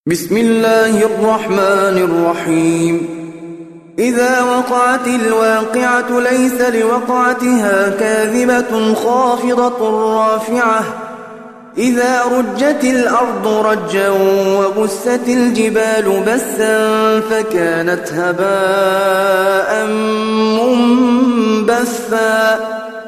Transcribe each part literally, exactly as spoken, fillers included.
بسم الله الرحمن الرحيم إذا وقعت الواقعة ليس لوقعتها كاذبة خافضة رافعة إذا رجت الأرض رجا وبست الجبال بسا فكانت هباء منبثا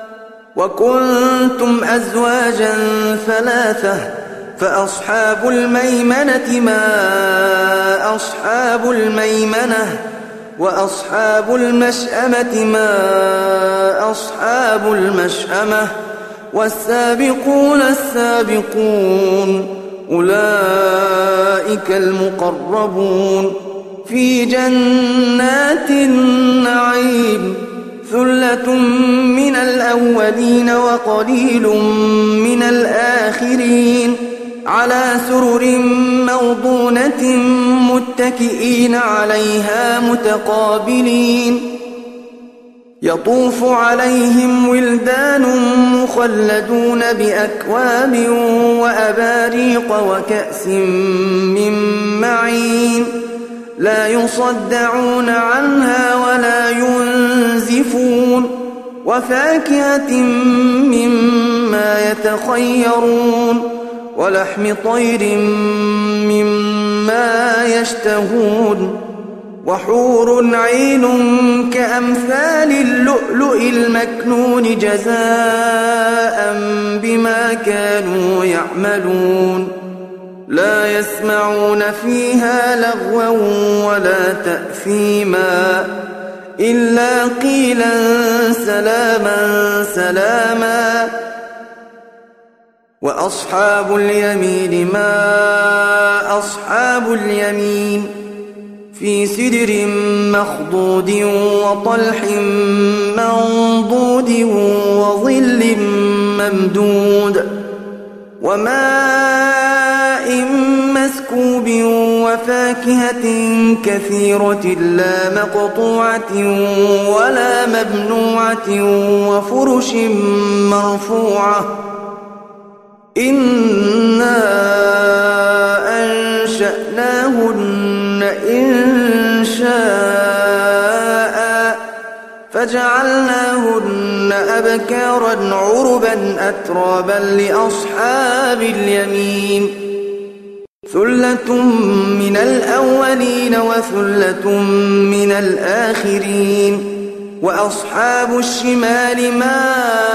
وكنتم أزواجا ثلاثة فأصحاب الميمنة ما أصحاب الميمنة وأصحاب المشأمة ما أصحاب المشأمة والسابقون السابقون أولئك المقربون في جنات النعيم ثلة من الأولين وقليل من الآخرين على سرر موضونة متكئين عليها متقابلين يطوف عليهم ولدان مخلدون بأكواب وأباريق وكأس من معين لا يصدعون عنها ولا ينزفون وفاكهة مما يتخيرون ولحم طير مما يشتهون وحور عين كأمثال اللؤلؤ المكنون جزاء بما كانوا يعملون لا يسمعون فيها لغوا ولا تأثيما إلا قيلا سلاما سلاما وأصحاب اليمين ما أصحاب اليمين في سدر مخضود وطلح منضود وظل ممدود وماء مسكوب وفاكهة كثيرة لا مقطوعة ولا ممنوعة وفرش مرفوعة إنا أنشأناهن إن شاء فجعلناهن أبكارا عربا أترابا لأصحاب اليمين ثلة من الأولين وثلة من الآخرين وأصحاب الشمال ما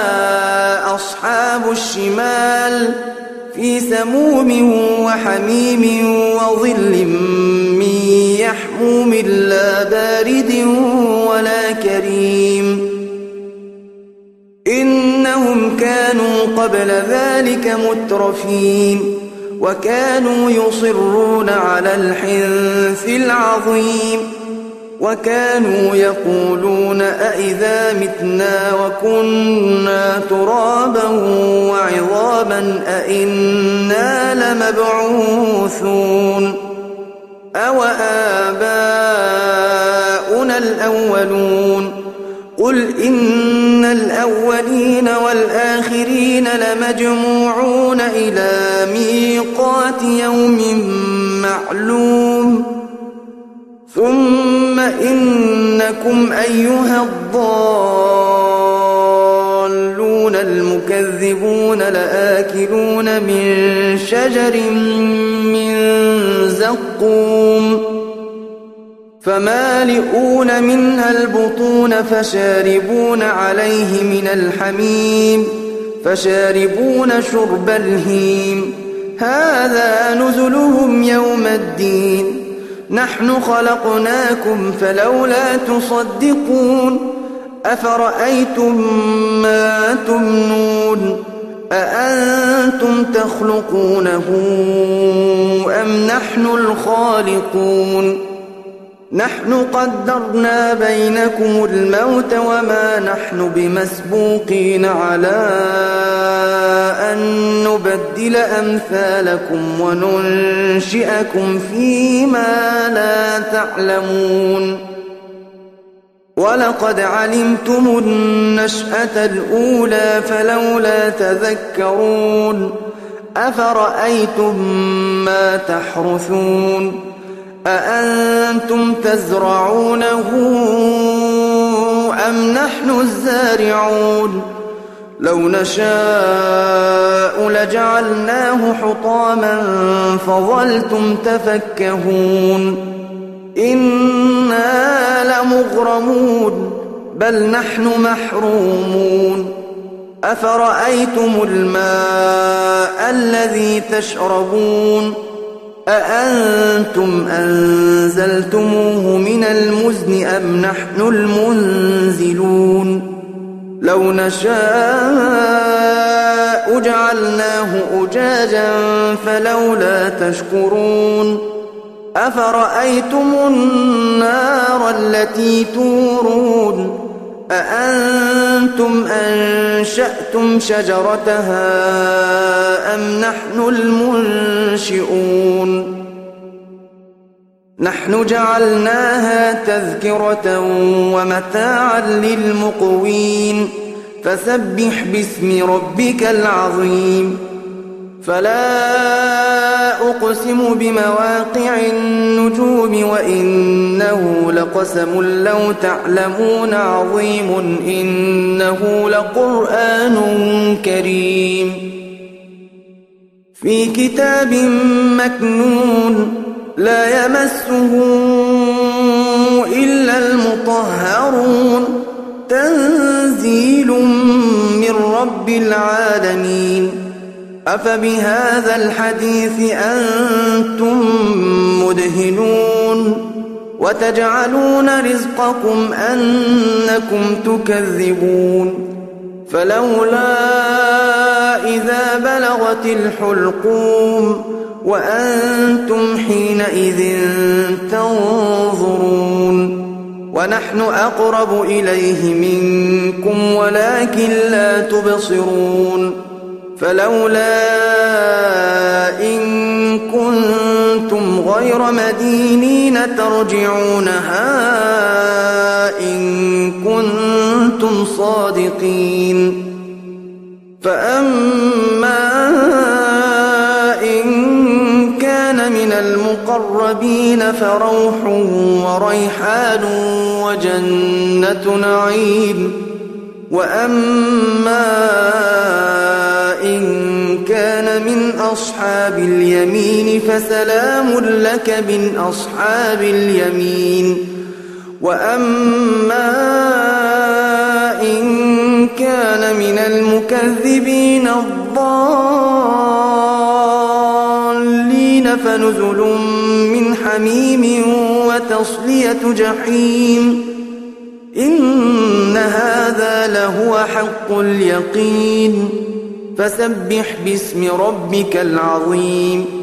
أصحاب الشمال في سموم وحميم وظل من يحموم لا بارد ولا كريم إنهم كانوا قبل ذلك مترفين وكانوا يصرون على الحنث العظيم وكانوا يقولون أئذا متنا وكنا ترابا وعظاما أئنا لمبعوثون أو آباؤنا الأولون قل إن الأولين والآخرين لمجموعون إلى ميقات يوم معلوم ثم إنكم أيها الضالون المكذبون لآكلون من شجر من زقوم فمالئون منها البطون فشاربون عليه من الحميم فشاربون شرب الهيم هذا نزلهم يوم الدين نحن خلقناكم فلولا تصدقون أفرأيتم ما تمنون أأنتم تخلقونه أم نحن الخالقون نحن قدرنا بينكم الموت وما نحن بمسبوقين على أن نبدل أمثالكم وننشئكم فيما لا تعلمون ولقد علمتم النشأة الأولى فلولا تذكرون أفرأيتم ما تحرثون أأنتم تزرعونه أم نحن الزارعون لو نشاء لجعلناه حطاما فظلتم تفكهون إنا لمغرمون بل نحن محرومون أفرأيتم الماء الذي تشربون أأنتم أنزلتموه من المزن أم نحن المنزلون لو نشاء جعلناه أجاجا فلولا تشكرون أفرأيتم النار التي تورون أأنتم أنشأتم شجرتها أم نحن المنشئون نحن جعلناها تذكرة ومتاعا للمقوين فسبح باسم ربك العظيم فلا أقسم بمواقع النجوم وإنه لقسم لو تعلمون عظيم إنه لقرآن كريم في كتاب مكنون لا يمسه إلا المطهرون تنزيل من رب العالمين أفبهذا الحديث أنتم مدهنون وتجعلون رزقكم أنكم تكذبون فلولا إذا بلغت الحلقوم وأنتم حينئذ تنظرون ونحن أقرب إليه منكم ولكن لا تبصرون فلولا إن كنتم غير مدينين ترجعونها إن كنتم صادقين فأما إن كان من المقربين فروح وريحان وجنة نعيم وأما إن كان من أصحاب اليمين فسلام لك من أصحاب اليمين وأما إن كان من المكذبين الضالين فنزل من حميم وتصلية جحيم إن هذا لهو حق اليقين فسبح باسم ربك العظيم